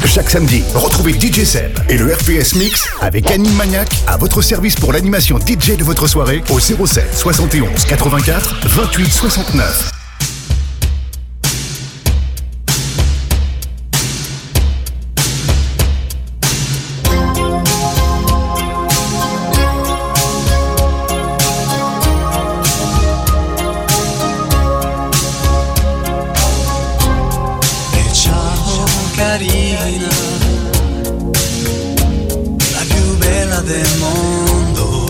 Chaque samedi, retrouvez DJ Seb et le RPS Mix avec Annie Maniac à votre service pour l'animation DJ de votre soirée au 07 71 84 28 69. La più bella del mondo,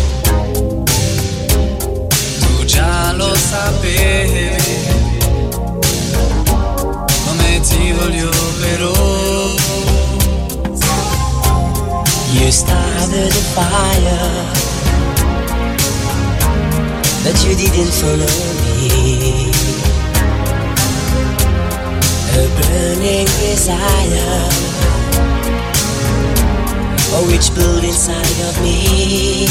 tu già lo sapevi, come ti voglio però. You started a fire, but you didn't follow me. A burning desire, oh, which built inside of me.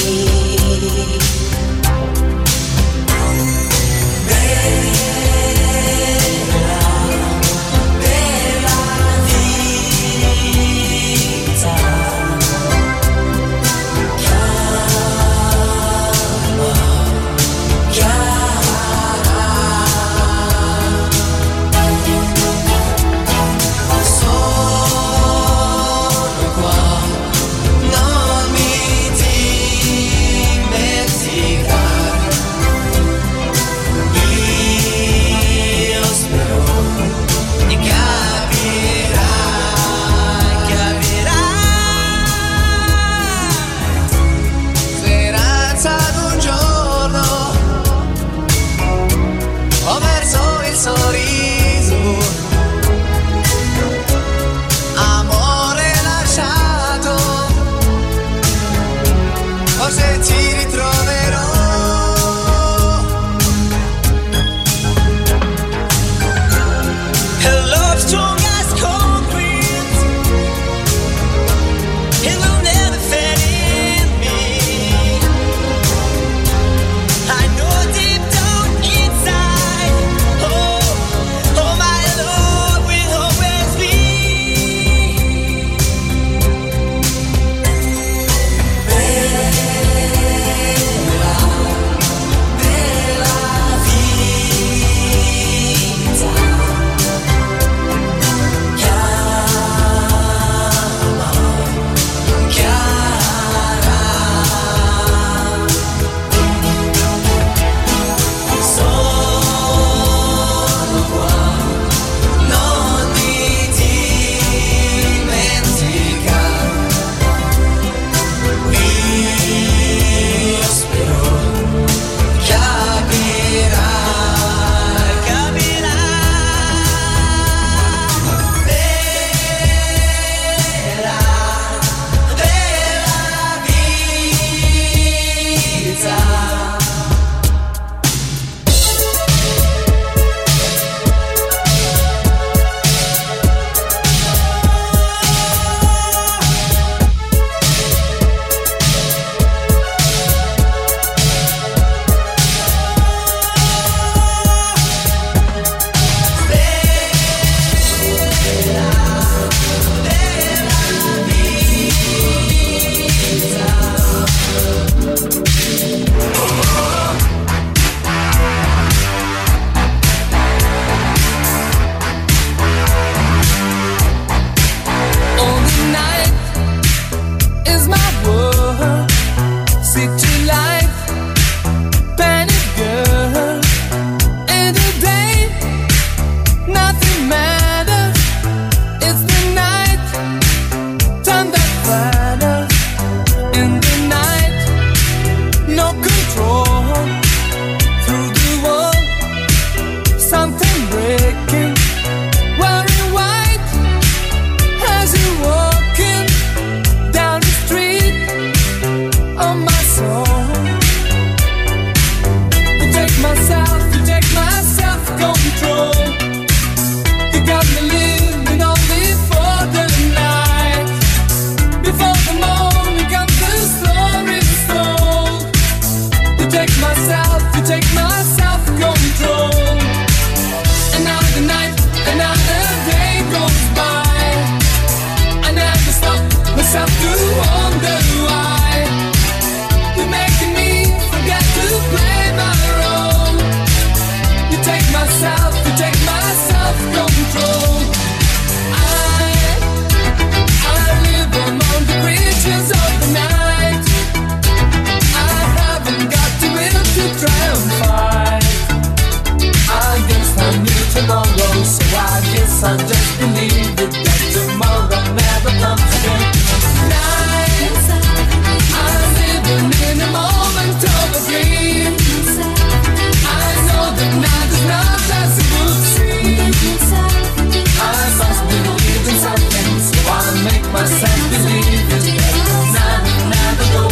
I just believe it, that tomorrow never comes again. Night, I'm living in a moment of a dream. I know that night is not as it would seem. I must believe in something, so I'll make myself believe it, that night will never go.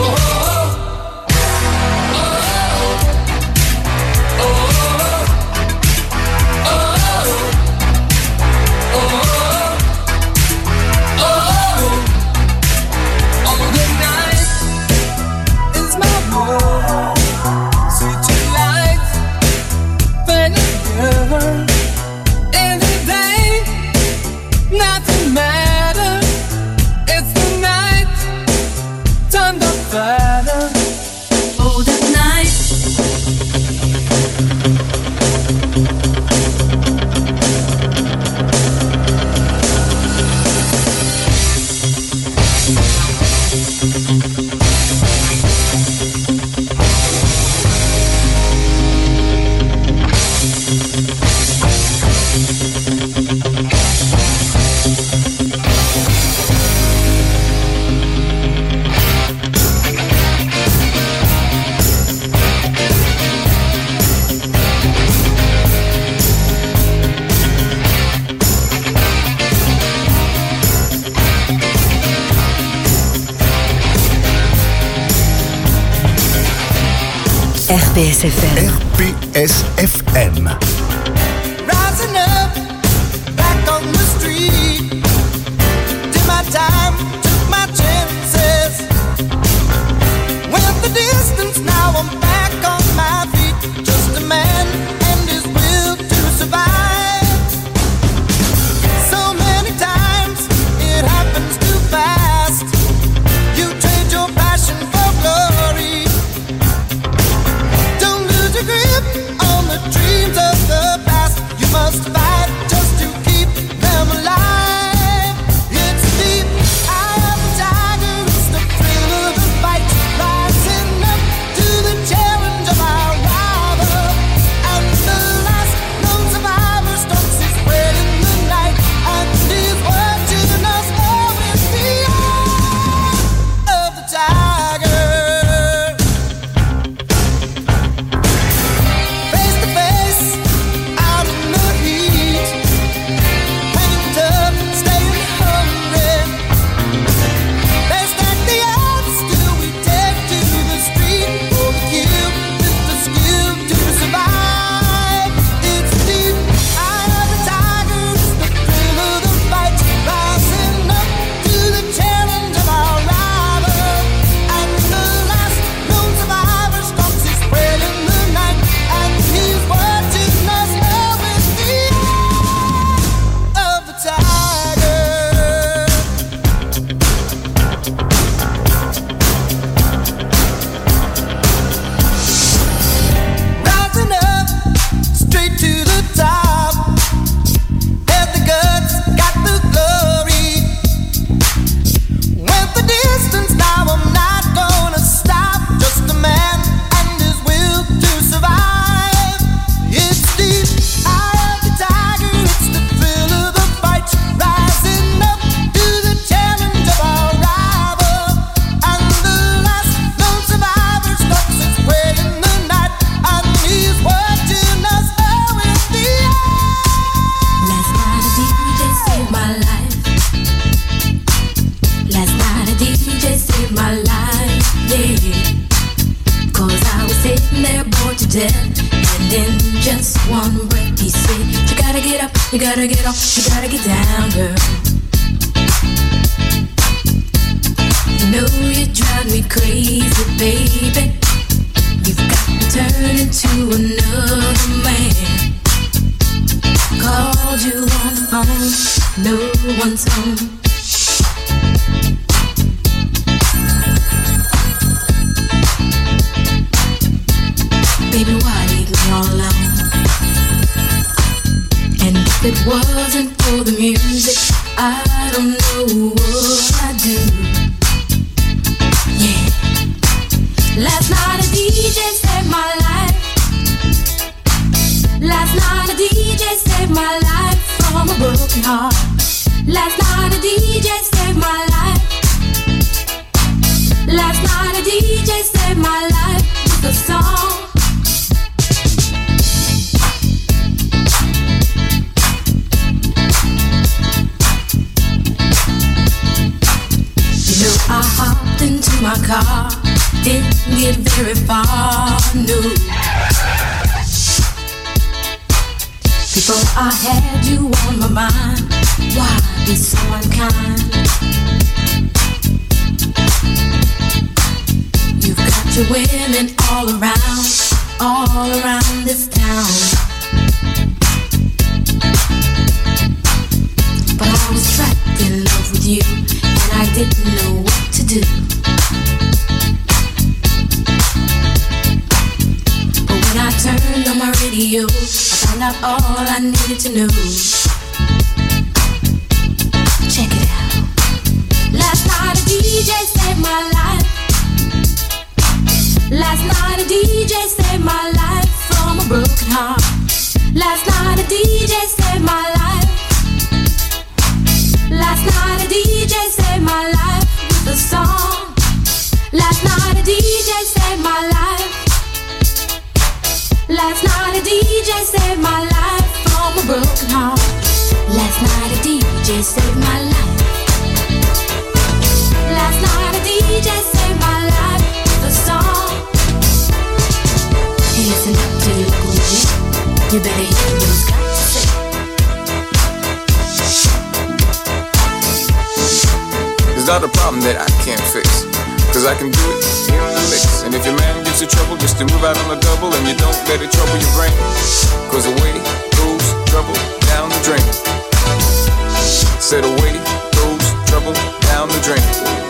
RPS FM. RPS FM. Rising up, back on the street. Did my time, took my chances. Went the distance, now I'm back on my feet. Just a man and his will to survive. So many times, it happens too fast. You trade your passion for glory. To grip on the dreams of the past, you must fight just to keep them alive. It's deep, eye of the tiger, it's the thrill of the fight, rising up to the challenge of our rival. And the last known survivor stalks his spread in the night, and he's watching us all with the eye of the tiger. You gotta get off, you gotta get down, girl. You know you drive me crazy, baby. You've got me turning to another man. Called you on the phone, no one's home. Baby, why leave me all alone? And if it wasn't for the music, I don't know what I'd do. Yeah. Last night a DJ saved my life. Last night a DJ saved my life from a broken heart. Last night a DJ saved my life. Last night a DJ saved my life with a song. You know I hopped into my car, didn't get very far, no. Before I had you on my mind, why be so unkind? You've got your women all around this town. But I was trapped in love with you, and I didn't know what to do. But when I turned on my radio, I found out all I needed to know. Check it out. Last night a DJ saved my life. Last night a DJ saved my life from a broken heart. Last night a DJ saved my life. Last night a DJ saved my life with a song. Last night a DJ saved my life. Last night a DJ saved my life from a broken heart. Last night a DJ saved my life. Last night a DJ saved my life with a song. Hey, listen up to your local G. You better hear what he's got to say. It's not a problem that I can't fix, 'cause I can do it here in the mix. And if your man gives you trouble, just to move out on the double, and you don't let it trouble your brain, 'cause away goes trouble down the drain. Said away goes trouble down the drain.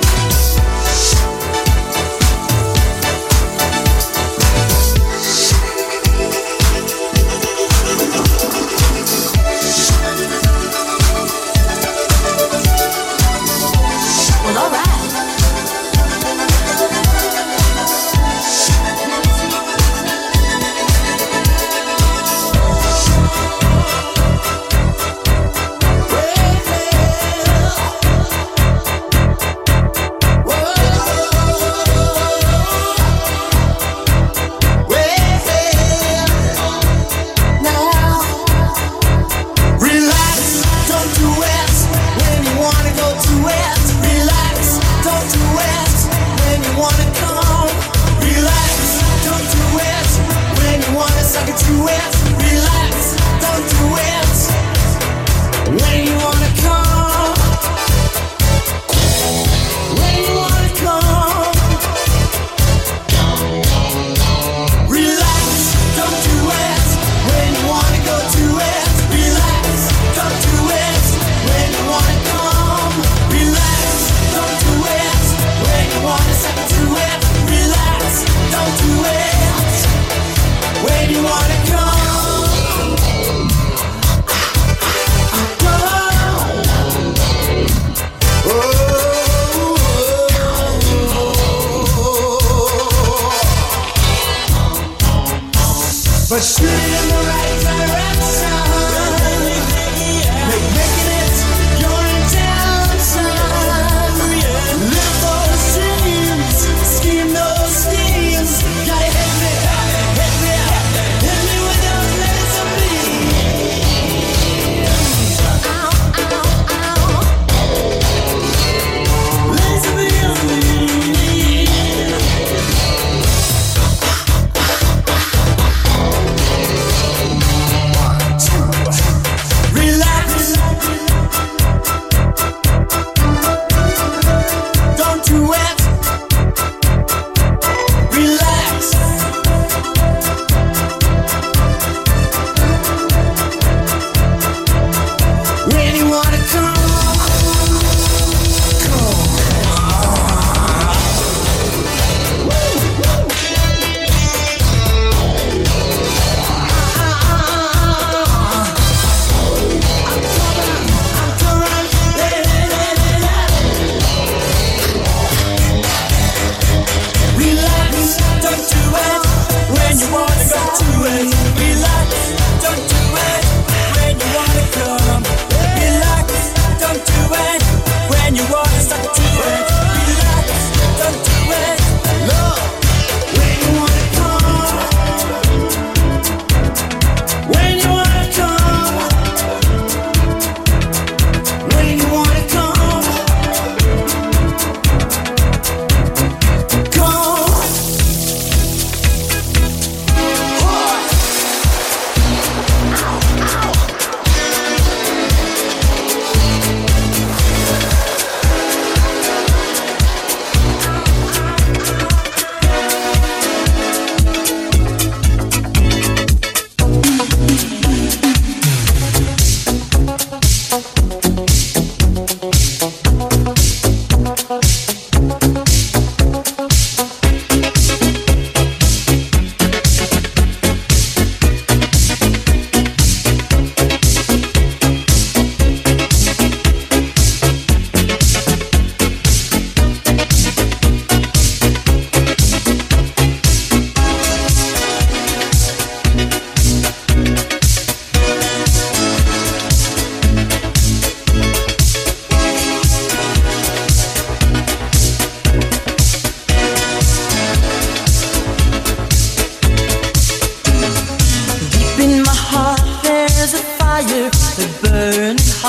Well, alright. But shoot in the right direction. Making it your intention. Live those dreams, scheme those schemes. Gotta hit me with those laser beams. Laser beams.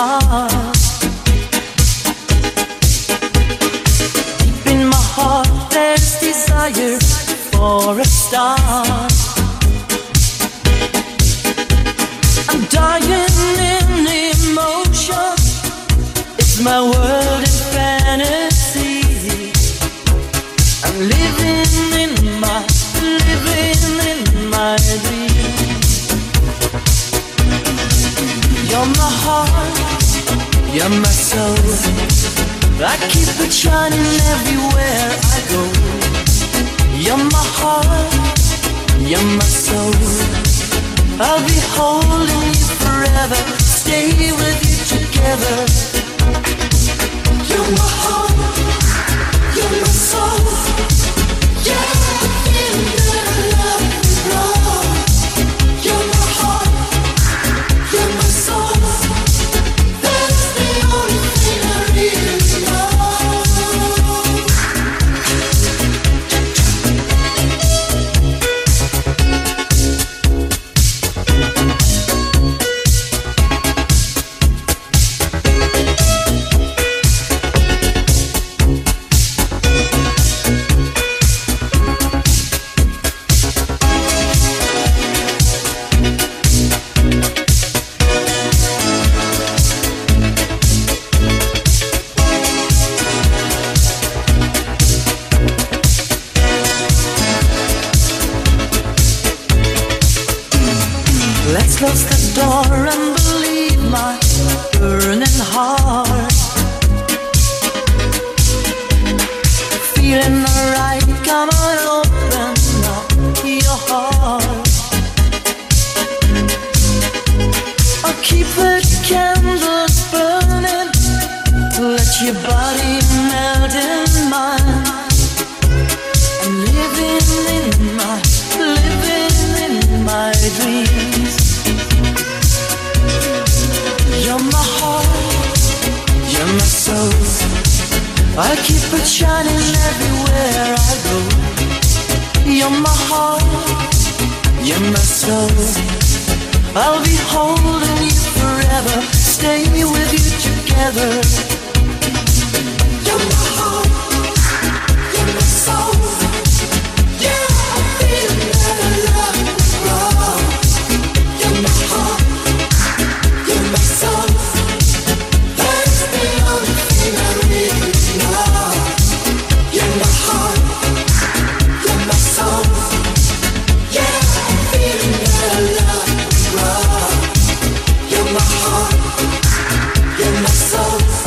heart. Deep in my heart there's desire for a star. I'm dying in emotion. It's my world in fantasy. I'm living in my dream. You're my heart, you're my soul. I keep it shining everywhere I go. You're my heart, you're my soul. I'll be holding you forever, stay with you together. You're my heart, you're my soul. Yeah, in the love and love. You're my heart, you're my soul. That's the only thing I really know. Let's close the door and believe my burning heart. Feeling alright, come on, open up your heart. I'll keep the candles burning, let your body melt in mine. I'm living in my dreams. You're my heart, you're my soul. I keep it shining everywhere I go. You're my heart, you're my soul. I'll be holding you forever, stay with you together. You're my heart, you're my soul. Yeah, I feel that love is wrong. You're my heart, you're my soul. That's the only thing I really know. You're my heart, you're my soul. Yeah, I'm feeling that love is wrong. You're my heart, you're my soul.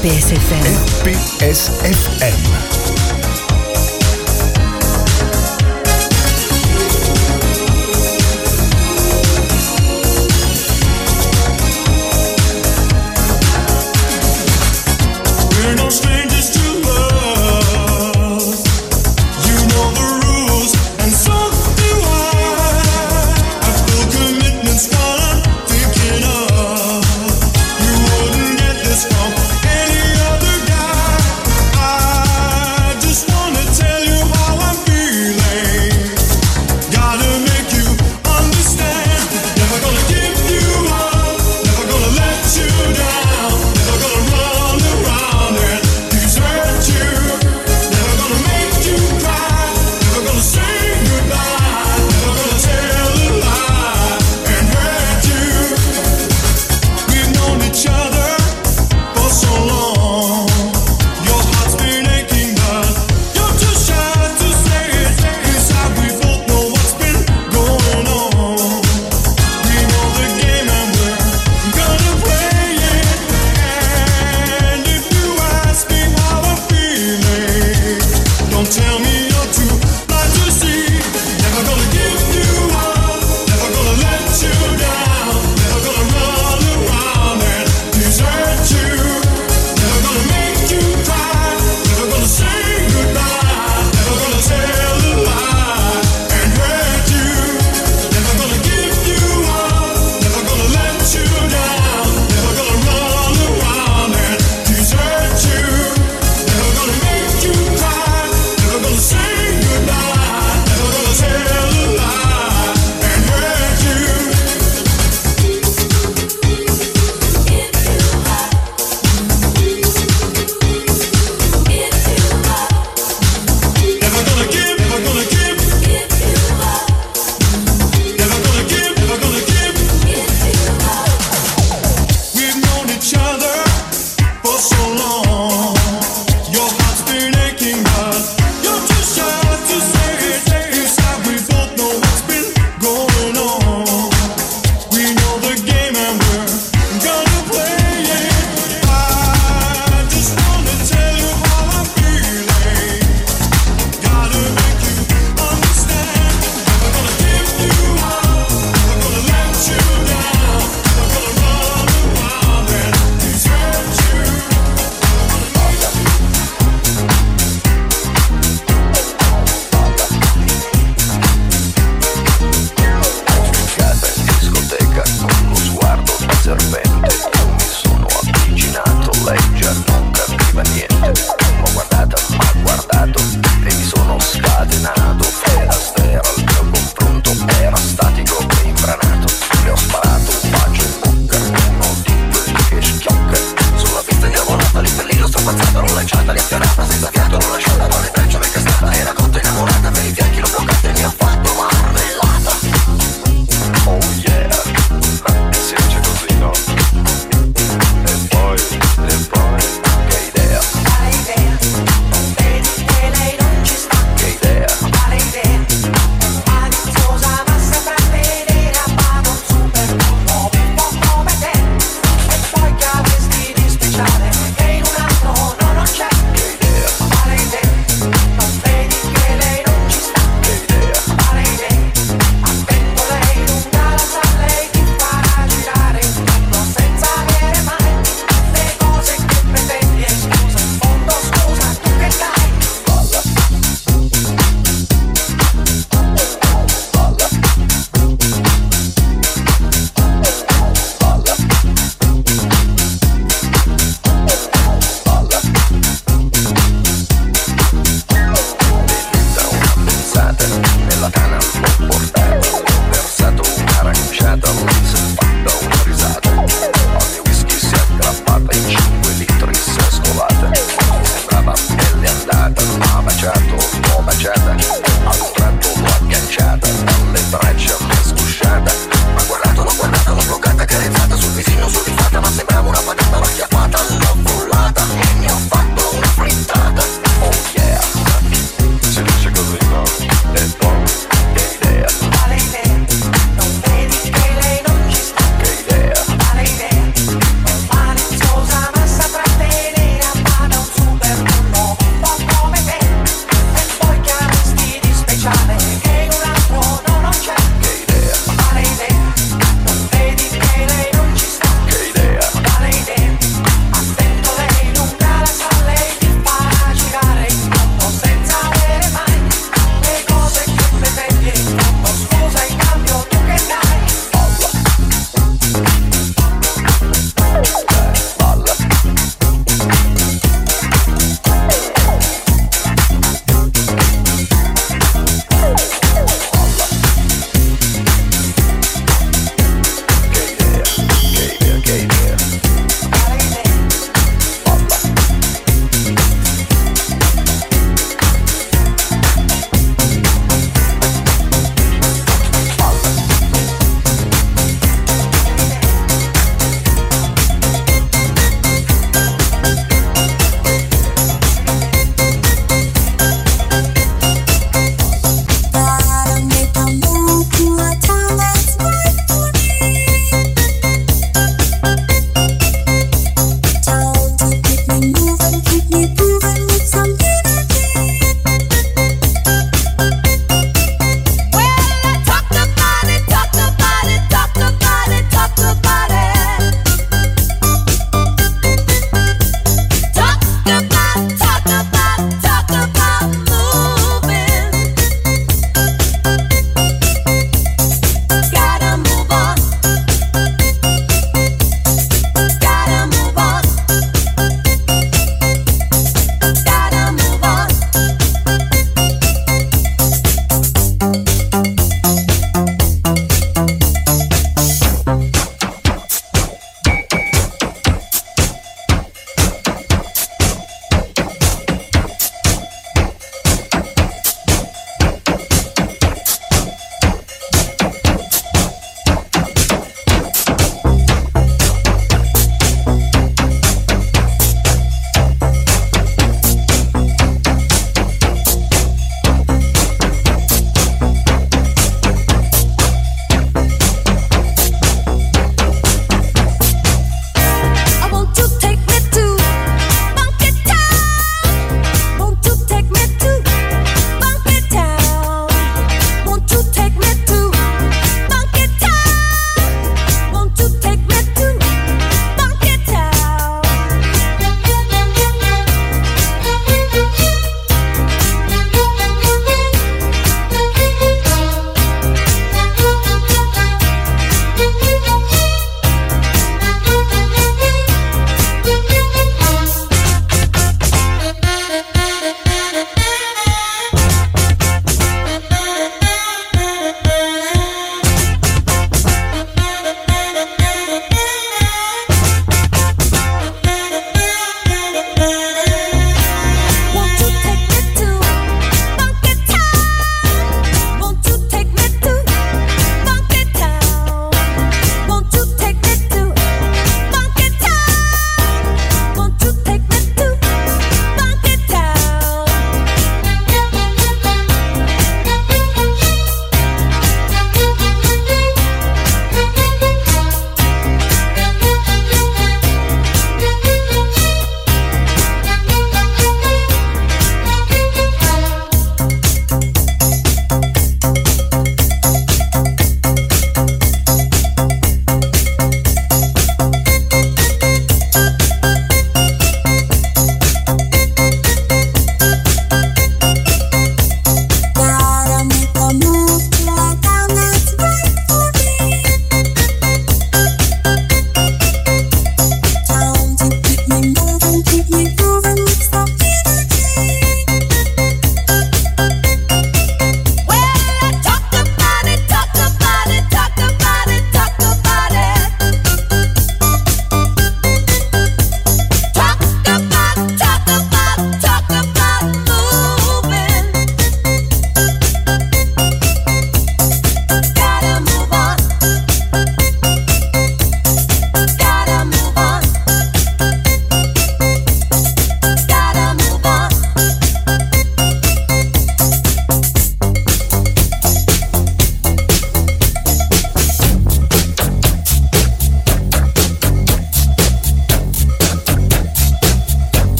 RPS FM. RPS FM.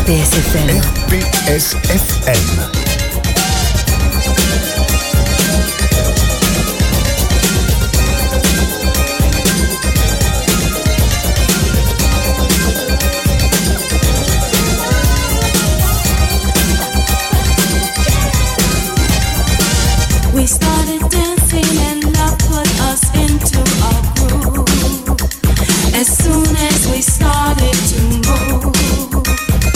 RPSFM. RPSFM. We started dancing and love put us into a groove. As soon as we started to move,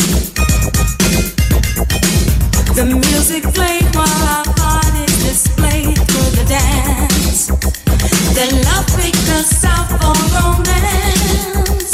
the music played while our bodies displayed through the dance. Then love picked us out for romance.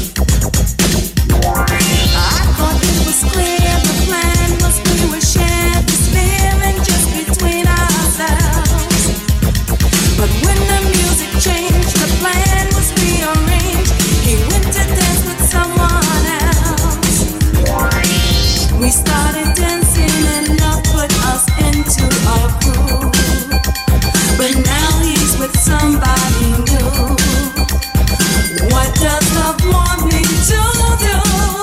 I thought it was clear the plan was we would share this feeling just between ourselves. But when the music changed, the plan was rearranged. He went to dance with someone else. We started dancing and love put us into a groove. But now he's with somebody new. What does love want me to do?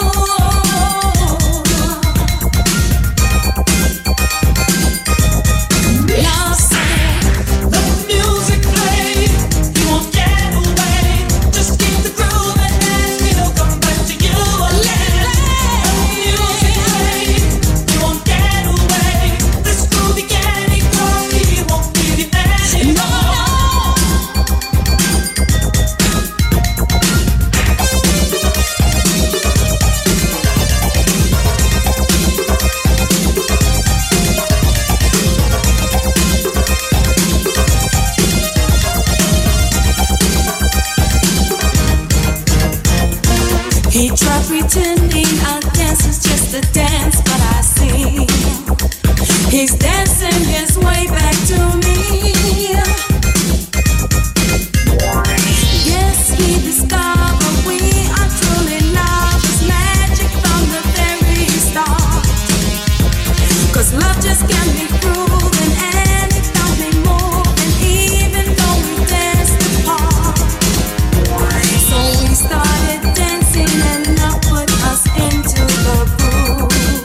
Love said, the music played, you won't get away. Just keep the groove and he'll come back to you again. The music played, you won't get away. This groove can't ignore, he won't leave you anymore. He tried pretending our dance is just a dance, but I see he's dancing his way back to me. Yes, he discovered we are truly lovers, magic from the very start. 'Cause love just can't be proven and it don't be moving, even though we danced apart. So we started dancing and love put us into the groove.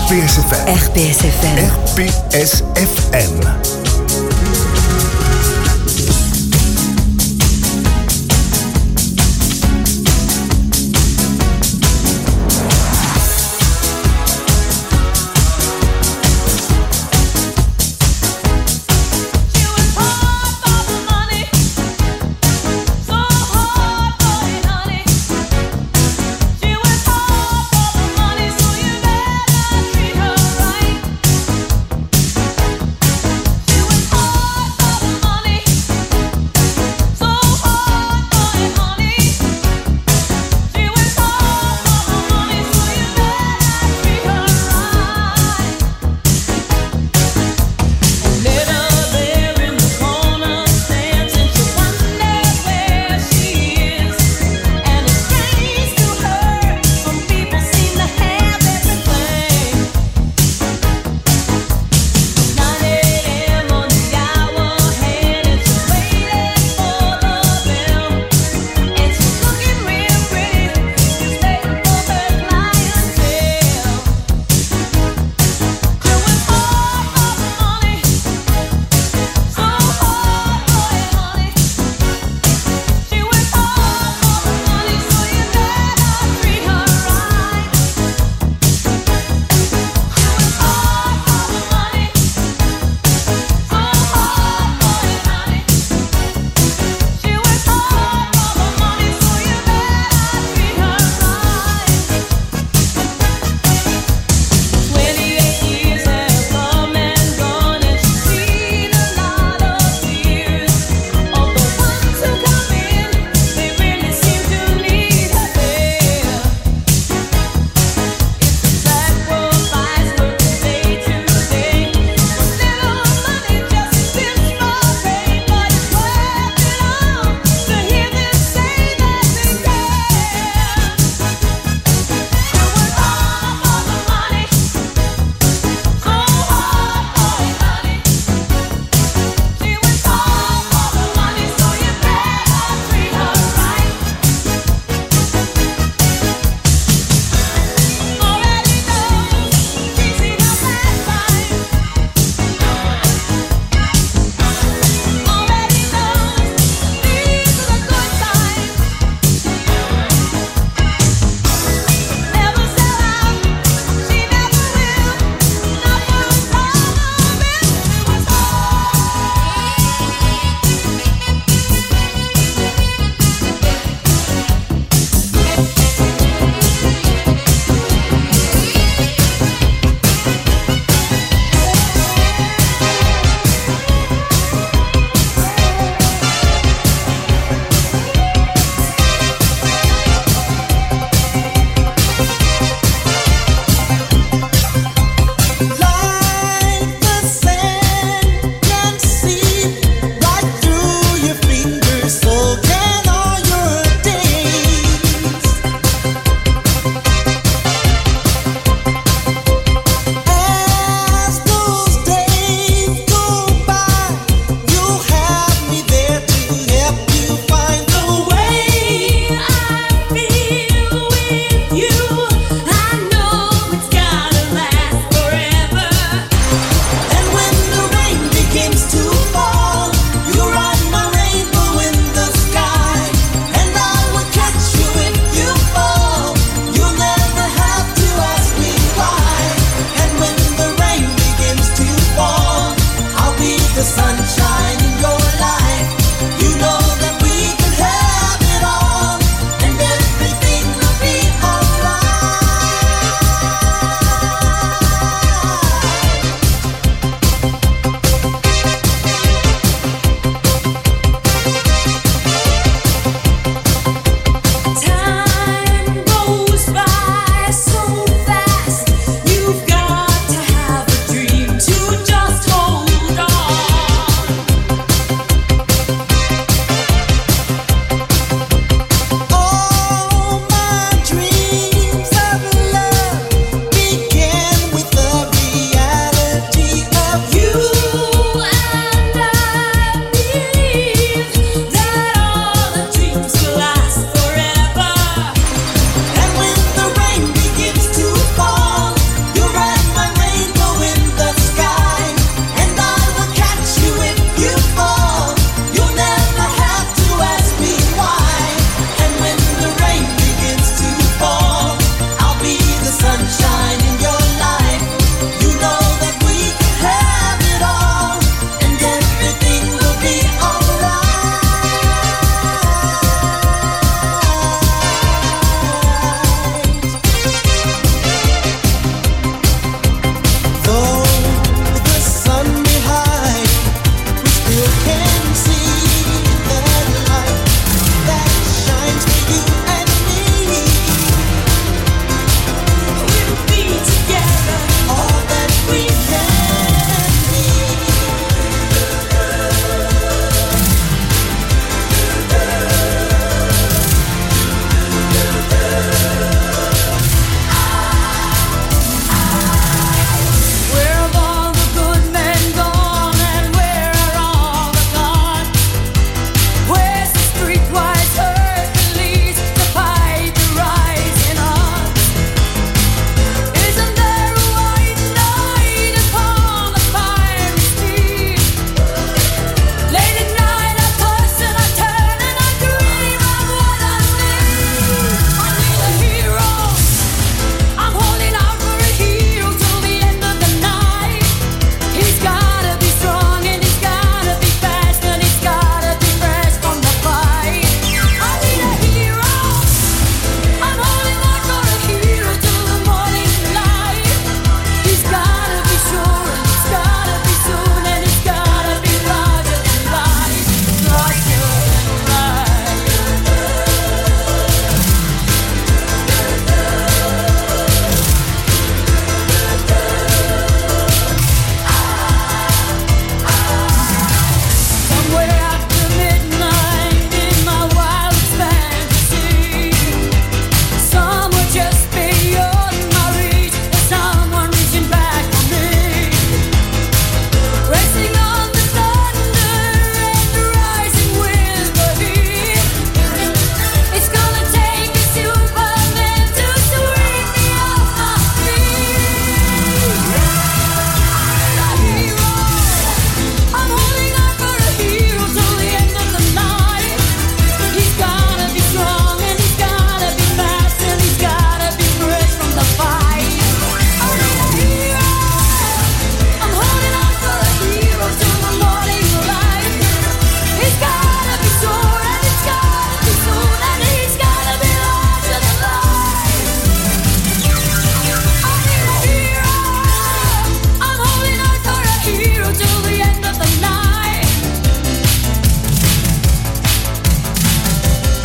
RPSFM. RPSFM. RPSFM.